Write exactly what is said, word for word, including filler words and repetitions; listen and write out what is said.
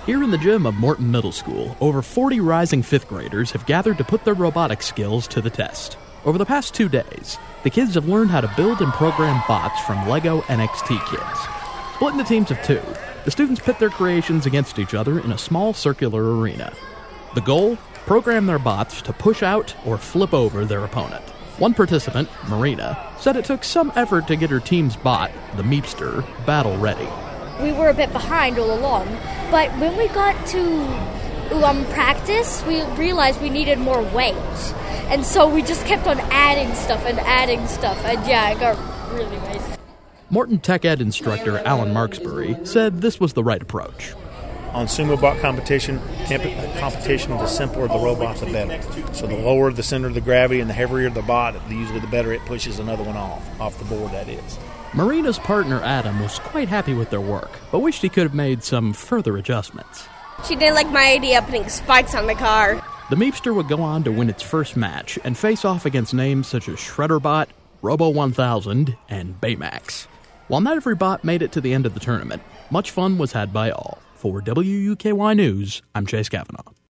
Here in the gym of Morton Middle School, over forty rising fifth graders have gathered to put their robotics skills to the test. Over the past two days, the kids have learned how to build and program bots from LEGO N X T kits. Split into teams of two, the students pit their creations against each other in a small circular arena. The goal? Program their bots to push out or flip over their opponent. One participant, Marina, said it took some effort to get her team's bot, the Meepster, battle ready. We were a bit behind all along, but when we got to um, practice, we realized we needed more weight. And so we just kept on adding stuff and adding stuff, and yeah, it got really nice. Morton Tech Ed instructor Alan Marksbury said this was the right approach. On sumo bot competition, competition, the simpler the robot, the better. So the lower the center of the gravity and the heavier the bot, usually the better it pushes another one off, off the board, that is. Marina's partner Adam was quite happy with their work, but wished he could have made some further adjustments. She didn't like my idea of putting spikes on the car. The Meepster would go on to win its first match and face off against names such as Shredderbot, Robo one thousand, and Baymax. While not every bot made it to the end of the tournament, much fun was had by all. For W U K Y News, I'm Chase Kavanaugh.